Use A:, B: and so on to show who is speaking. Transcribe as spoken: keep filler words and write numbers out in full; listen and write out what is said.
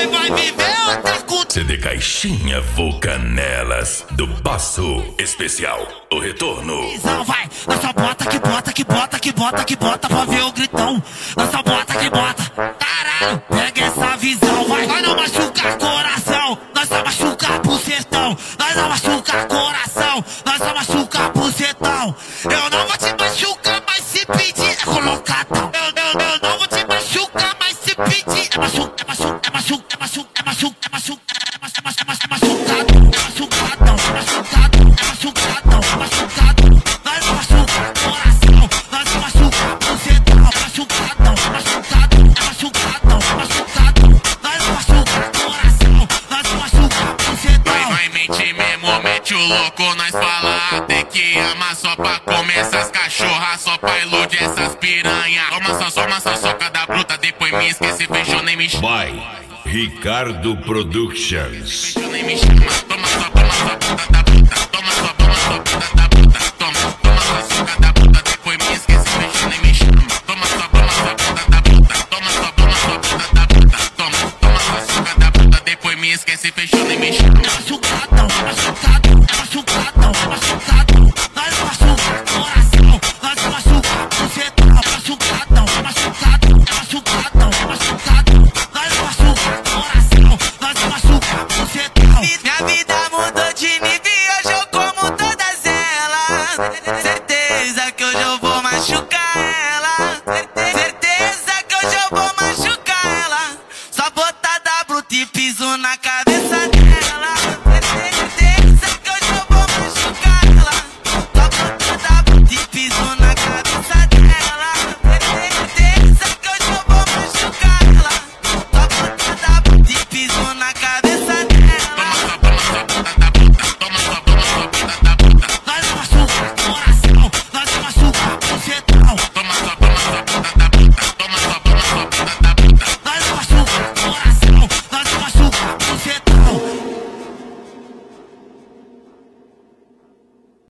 A: Cê vai viver outra cultura.
B: C D Caixinha Vulcanelas do Baço Especial. O retorno.
A: Vai, nós só bota que bota que bota que bota que bota pra ver o gritão. Nós só bota que bota. Caralho, pega essa visão. Vai, nós não machuca coração. Nós só machuca bucetão. Nós não machuca coração. Nós só machuca bucetão. Eu não vou te machucar, mas se pedir é colocadão. Eu, eu, eu não vou te machucar, mas se pedir é machuca, é machuca, é machuca, é machuca, é machuca, é machuca, é machuca, é machucado, é machucadão, é machucado, é machucadão, é machucado. Nós não machuca coração, nós não machuca bucetão. Machucadão, é machucado, é machucadão, é machucado. Nós não machuca coração, nós não machuca bucetão.
C: Vai, vai, mente mesmo, mete o louco, nós fala até que ama só pra comer essas cachorras, só pra iludir essas piranha. Toma só, toma só, soca da bruta, depois me esquece, fechou, nem me chama.
B: Vai, Ricardo Productions.
C: Fechou, nem me chama. Toma só, toma só, puta da bruta. Toma só, toma só, puta da bruta. Toma, toma só, soca da bruta, depois me esquece, fechou, nem me chama. Toma só, toma só, puta da bruta. Toma só, toma só, puta da bruta. Toma, toma só, soca da bruta, depois me esquece, fechou, nem me chama.
A: Machucadão, machucado, machucadão, machucado. Nós não machuca coração, nós não machuca bucetão. Machucadão, machucado, machucadão, machucado. Nós não machuca coração, nós não machuca bucetão.
D: Minha vida mudou de nível, hoje eu como todas elas. Certeza que hoje eu vou machucar ela. Certeza que hoje eu vou machucar ela. Só botada bruta e piso na cara.